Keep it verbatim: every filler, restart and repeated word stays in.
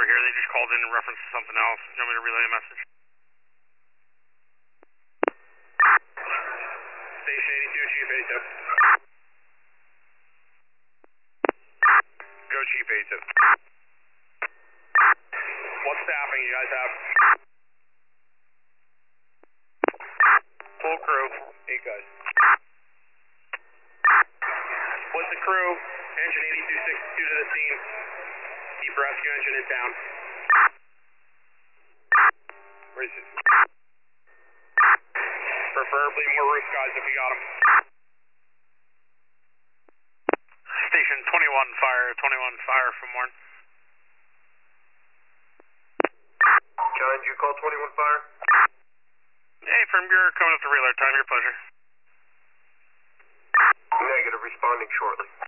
here. They just called in in reference to something else. You want me to relay a message? Station eighty-two, Chief eighty-two. Go Chief eighty-two. What staffing you guys have? Full crew. Eight guys. What's the crew? Engine eighty-two sixty-two to the scene. Keep rescue engine in town. Where is it? Preferably more roof guys if you got them. Station twenty-one fire, twenty-one fire from Warren. John, did you call twenty-one fire? Hey, from your coming up to relay time, your pleasure. Negative, responding shortly.